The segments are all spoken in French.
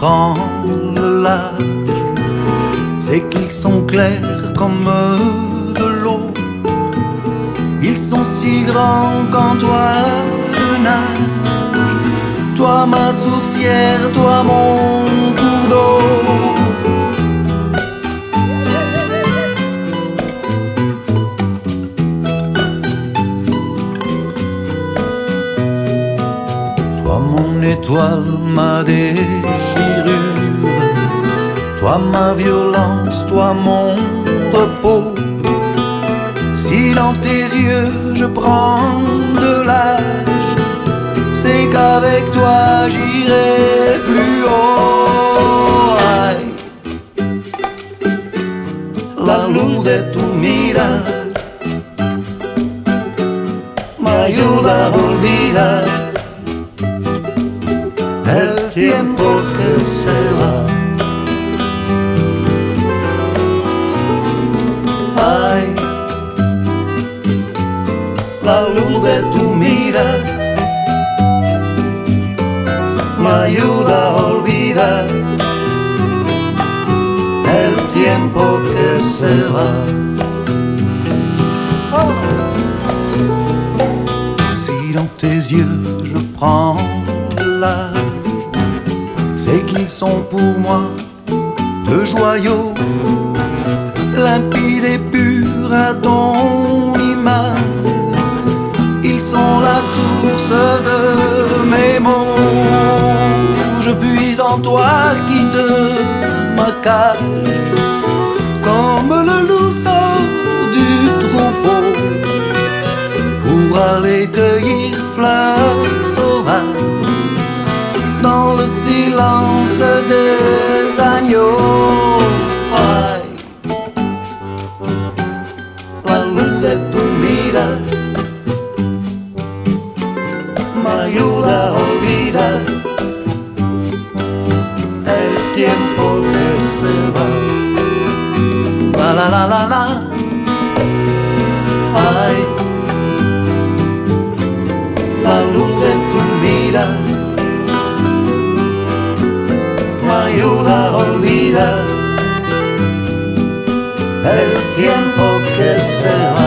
prends le large, c'est qu'ils sont clairs comme de l'eau. Ils sont si grands quand toi je nage, toi ma sourcière, toi mon cours d'eau. Toi mon étoile, ma déchirure, toi ma violence, toi mon repos. Si dans tes yeux je prends de l'âge, c'est qu'avec toi j'irai plus haut. Ay, la luz de tu mirar me ayuda a olvidar el tiempo que se va. Ay, la luz de tu mirar me ayuda a olvidar el tiempo que se va. Oh. Si dans tes yeux je prends de l'âge, c'est qu'ils sont pour moi de joyaux limpides et purs à ton image. Ils sont la source de mes mots. Je puise en toi qui te m'accage, comme le loup sort du troupeau pour aller cueillir fleurs sauvages dans le silence des agneaux. Ay, la luz de tu mirar me ayuda a olvidar el tiempo que se va. La la la la la. Ay, la luz de tu mirar me ayuda a olvidar el tiempo que se va.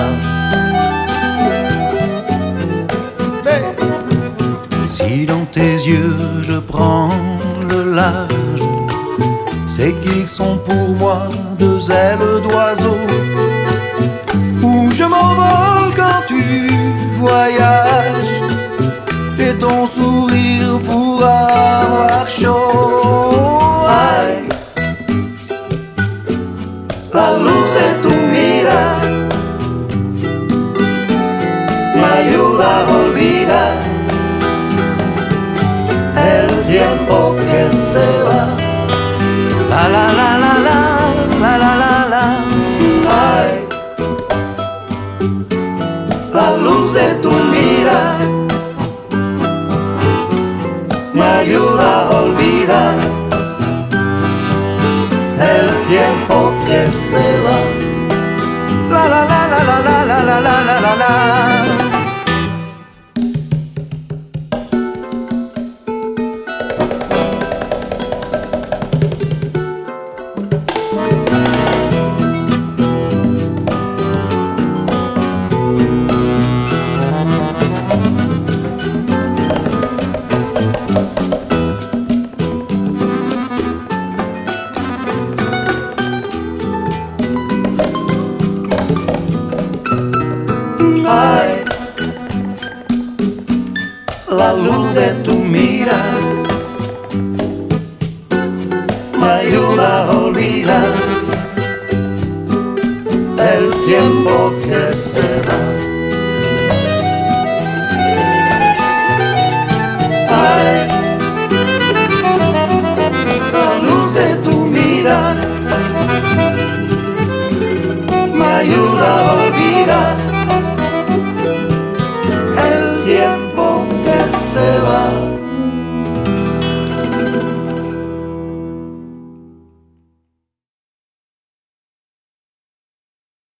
Si dans tes yeux je prends le large, c'est qu'ils sont pour moi deux ailes d'oiseau, où je m'envole quand tu voyages, et ton sourire pour avoir chaud. Ay, la luz de tu mirar me ayuda a olvidar el tiempo que se va. La la la la la, la la la la. Ay, la luz de tu mirar me ayuda a olvidar el tiempo que se va. La la la la la la la la la la la la. Ay, la luz de tu mirar me ayuda a olvidar el tiempo que se va.